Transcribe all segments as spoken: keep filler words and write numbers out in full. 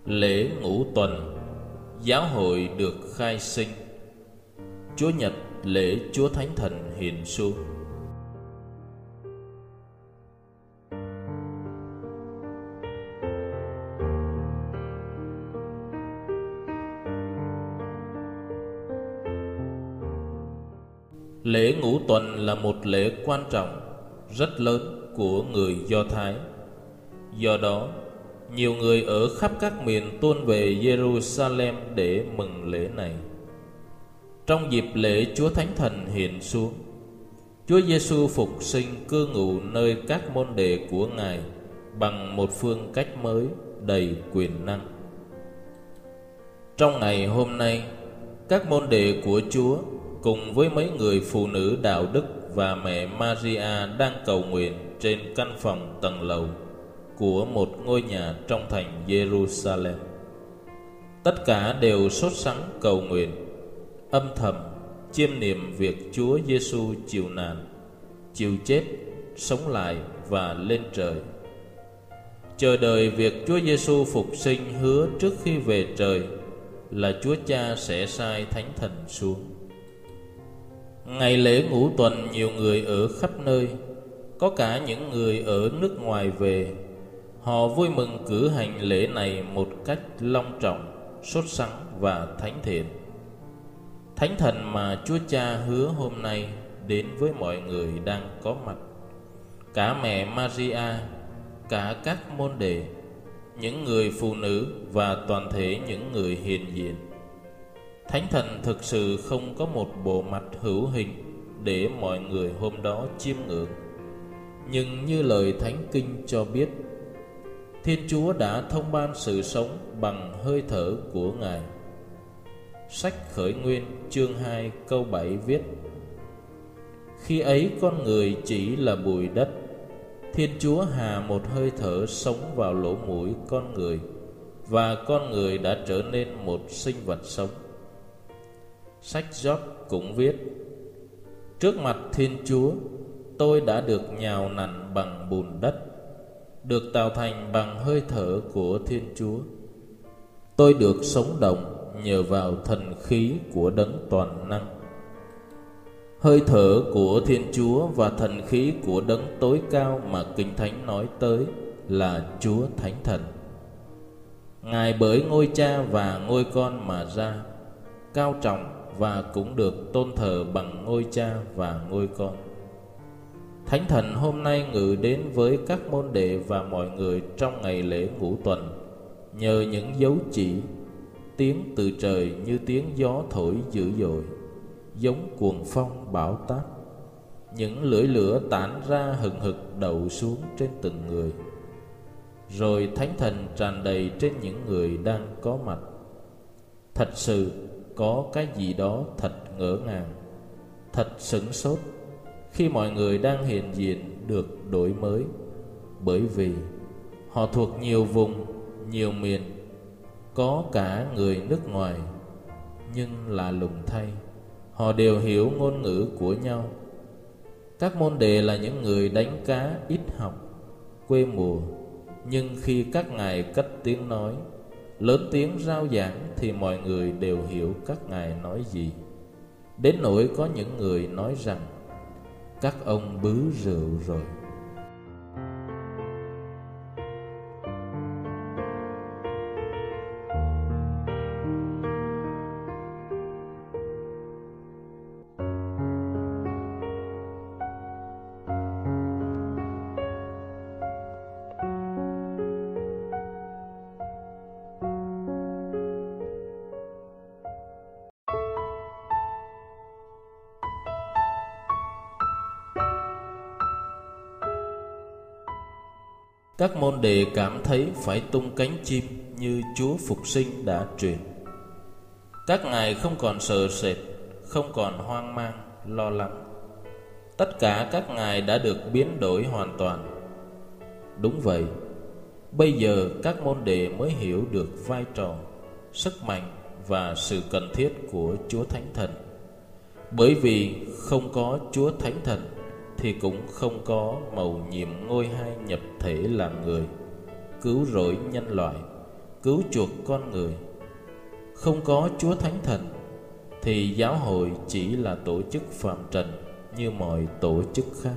Lễ Ngũ Tuần, giáo hội được khai sinh. Chúa Nhật, lễ Chúa Thánh Thần hiện xuống. Lễ Ngũ Tuần là một lễ quan trọng, rất lớn của người Do Thái. Do đó, nhiều người ở khắp các miền tuôn về Jerusalem để mừng lễ này. Trong dịp lễ Chúa Thánh Thần hiện xuống, Chúa Giêsu phục sinh cư ngụ nơi các môn đệ của Ngài bằng một phương cách mới đầy quyền năng. Trong ngày hôm nay, các môn đệ của Chúa cùng với mấy người phụ nữ đạo đức và mẹ Maria đang cầu nguyện trên căn phòng tầng lầu của một ngôi nhà trong thành Jerusalem. Tất cả đều sốt sắng cầu nguyện, âm thầm chiêm niệm việc Chúa Giêsu chịu nạn, chịu chết, sống lại và lên trời. Chờ đợi việc Chúa Giêsu phục sinh hứa trước khi về trời là Chúa Cha sẽ sai Thánh Thần xuống. Ngày lễ Ngũ Tuần, nhiều người ở khắp nơi, có cả những người ở nước ngoài về. Họ vui mừng cử hành lễ này một cách long trọng, sốt sắng và thánh thiện. Thánh Thần mà Chúa Cha hứa hôm nay đến với mọi người đang có mặt, cả mẹ Maria, cả các môn đệ, những người phụ nữ và toàn thể những người hiện diện. Thánh Thần thực sự không có một bộ mặt hữu hình để mọi người hôm đó chiêm ngưỡng, nhưng như lời Thánh Kinh cho biết, Thiên Chúa đã thông ban sự sống bằng hơi thở của Ngài. Sách Khởi Nguyên chương hai câu bảy viết: Khi ấy con người chỉ là bụi đất, Thiên Chúa hà một hơi thở sống vào lỗ mũi con người, và con người đã trở nên một sinh vật sống. Sách Gióp cũng viết: Trước mặt Thiên Chúa, tôi đã được nhào nặn bằng bùn đất, được tạo thành bằng hơi thở của Thiên Chúa. Tôi được sống động nhờ vào thần khí của Đấng Toàn Năng. Hơi thở của Thiên Chúa và thần khí của Đấng tối cao mà Kinh Thánh nói tới là Chúa Thánh Thần. Ngài bởi ngôi Cha và ngôi Con mà ra, cao trọng và cũng được tôn thờ bằng ngôi Cha và ngôi Con. Thánh Thần hôm nay ngự đến với các môn đệ và mọi người trong ngày lễ Ngũ Tuần nhờ những dấu chỉ, tiếng từ trời như tiếng gió thổi dữ dội, giống cuồng phong bão táp, những lưỡi lửa tản ra hừng hực đậu xuống trên từng người. Rồi Thánh Thần tràn đầy trên những người đang có mặt. Thật sự có cái gì đó thật ngỡ ngàng, thật sửng sốt khi mọi người đang hiện diện được đổi mới, bởi vì họ thuộc nhiều vùng, nhiều miền, có cả người nước ngoài, nhưng lạ lùng thay, họ đều hiểu ngôn ngữ của nhau. Các môn đệ là những người đánh cá ít học, quê mùa, nhưng khi các ngài cất tiếng nói, lớn tiếng rao giảng, thì mọi người đều hiểu các ngài nói gì. Đến nỗi có những người nói rằng các ông bứ rượu rồi. Các môn đệ cảm thấy phải tung cánh chim như Chúa phục sinh đã truyền. Các ngài không còn sợ sệt, không còn hoang mang, lo lắng. Tất cả các ngài đã được biến đổi hoàn toàn. Đúng vậy, bây giờ các môn đệ mới hiểu được vai trò, sức mạnh và sự cần thiết của Chúa Thánh Thần. Bởi vì không có Chúa Thánh Thần thì cũng không có mầu nhiệm ngôi hai nhập thể là người, cứu rỗi nhân loại, cứu chuộc con người. Không có Chúa Thánh Thần thì giáo hội chỉ là tổ chức phàm trần như mọi tổ chức khác.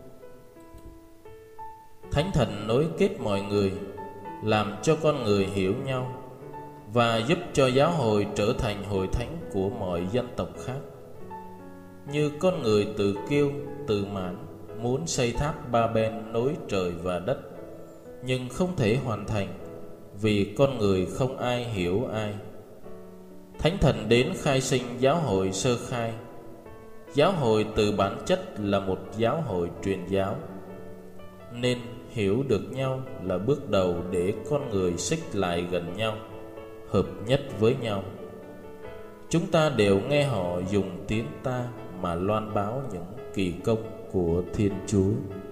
Thánh Thần nối kết mọi người, làm cho con người hiểu nhau và giúp cho giáo hội trở thành hội thánh của mọi dân tộc khác. Như con người tự kiêu, tự mãn, muốn xây tháp Ba-ben nối trời và đất, nhưng không thể hoàn thành vì con người không ai hiểu ai. Thánh Thần đến khai sinh giáo hội sơ khai. Giáo hội từ bản chất là một giáo hội truyền giáo, nên hiểu được nhau là bước đầu để con người xích lại gần nhau, hợp nhất với nhau. Chúng ta đều nghe họ dùng tiếng ta mà loan báo những kỳ công của Thiên Chúa.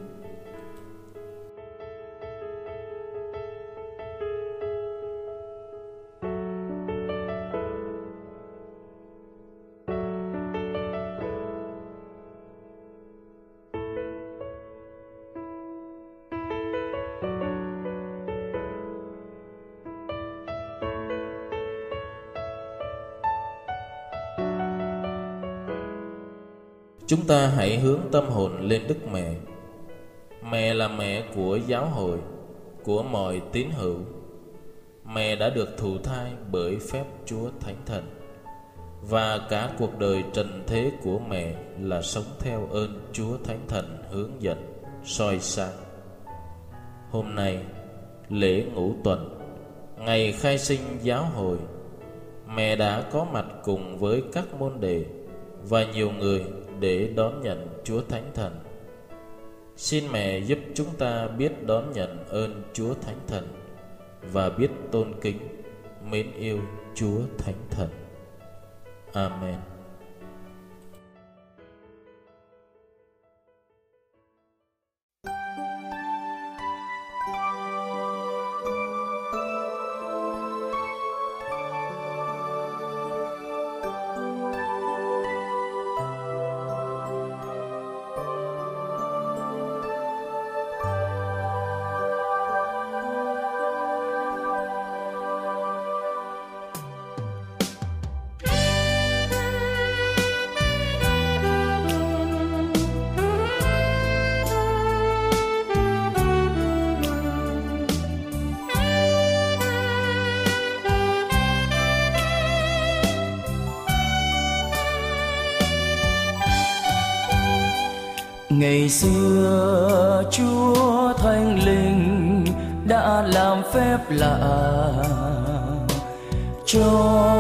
Chúng ta hãy hướng tâm hồn lên Đức Mẹ. Mẹ là mẹ của giáo hội, của mọi tín hữu. Mẹ đã được thụ thai bởi phép Chúa Thánh Thần, và cả cuộc đời trần thế của mẹ là sống theo ơn Chúa Thánh Thần hướng dẫn, soi sáng. Hôm nay, lễ Ngũ Tuần, ngày khai sinh giáo hội, mẹ đã có mặt cùng với các môn đệ và nhiều người để đón nhận Chúa Thánh Thần. Xin mẹ giúp chúng ta biết đón nhận ơn Chúa Thánh Thần và biết tôn kính, mến yêu Chúa Thánh Thần. Amen. Ngày xưa Chúa Thánh Linh đã làm phép lạ cho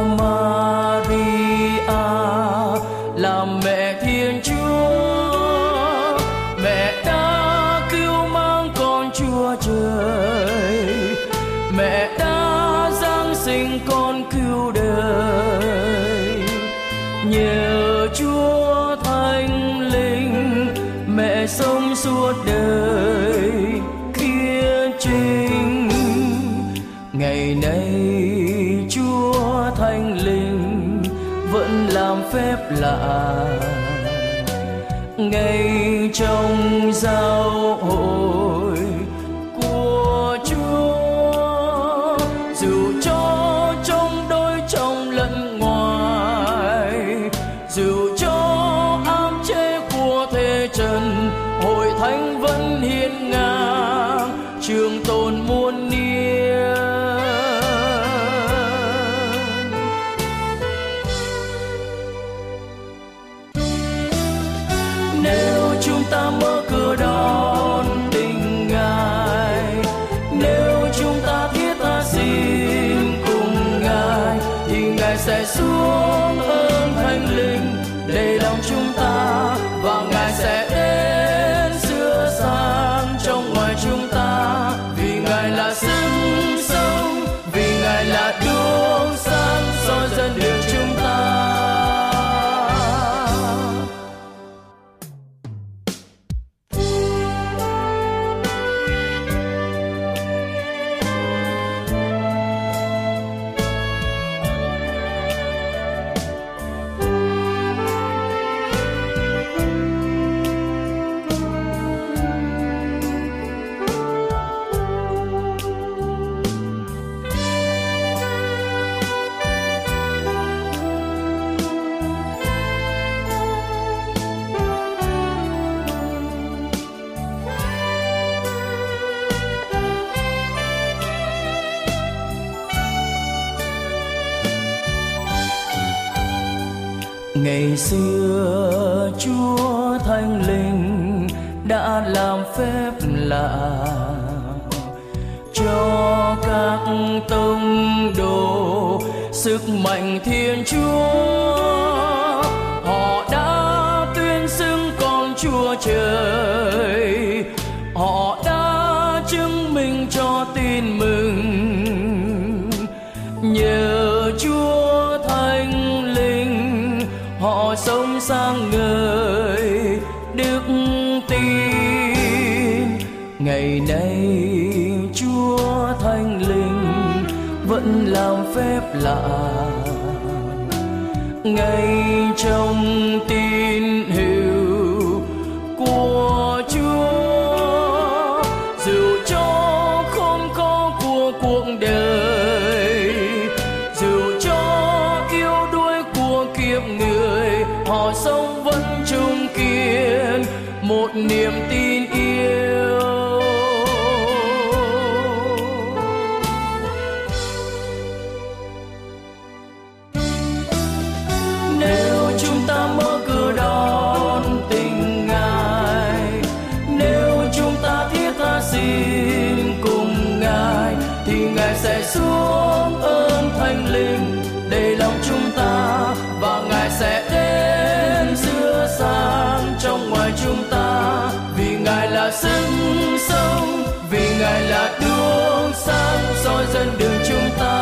Maria làm mẹ Thiên Chúa. Mẹ đã cứu mang con Chúa Trời, mẹ đã giáng sinh con cứu đời. Nhờ Chúa Thánh Linh mẹ sống suốt đời khiên trinh. Ngày nay Chúa Thánh Linh vẫn làm phép lạ ngay trong giáo hội của Chúa. Dù cho trong đôi trong lẫn ngoài, dù cho ám chế của thế trần, hội thánh vẫn hiên ngang trường tồn muôn niên. Nếu chúng ta mở cửa đón tình Ngài, nếu chúng ta thiết tha xin cùng Ngài, thì Ngài sẽ xuống ơn Thánh Linh đầy lòng chúng ta, và Ngài sẽ đến sửa sang trong ngoài chúng ta. Vì Ngài là sức sống, vì Ngài là đuốc sáng soi dẫn đường chúng ta. Ngày xưa Chúa Thánh Linh đã làm phép lạ cho các tông đồ sức mạnh Thiên Chúa. Họ đã tuyên xưng con Chúa Trời, họ đã chứng minh cho tin mừng. Nhờ Chúa Thánh Linh họ sống sang ngời đức tin. Ngày nay Chúa Thánh Linh vẫn làm phép lạ ngay trong tín hữu của Chúa. Dù cho khốn khó của cuộc đời, dù cho yếu đuối của kiếp người, họ sống vẫn trung kiên một niềm tin yêu. Nếu chúng ta mở cửa đón tình Ngài, nếu chúng ta thiết tha xin cùng Ngài, thì Ngài sẽ xuống ơn Thánh Linh đầy lòng chúng ta, và Ngài sẽ đến giữa sáng trong ngoài chúng ta. Vì Ngài là sức sống, vì Ngài là đuốc sáng soi dẫn đường chúng ta.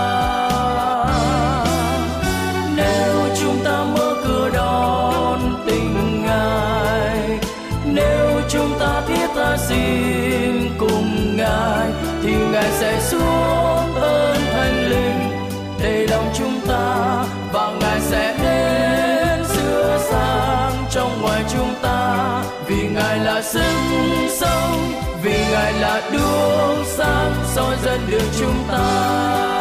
Nếu chúng ta mở cửa đón tình Ngài, nếu chúng ta thiết tha xin cùng Ngài, thì Ngài sẽ xuống ơn Thánh Linh đầy lòng chúng ta, và Ngài sẽ đến giữa sáng trong ngoài chúng ta. Vì Ngài là sức sống, vì Ngài là đuốc sáng soi dẫn đường chúng ta.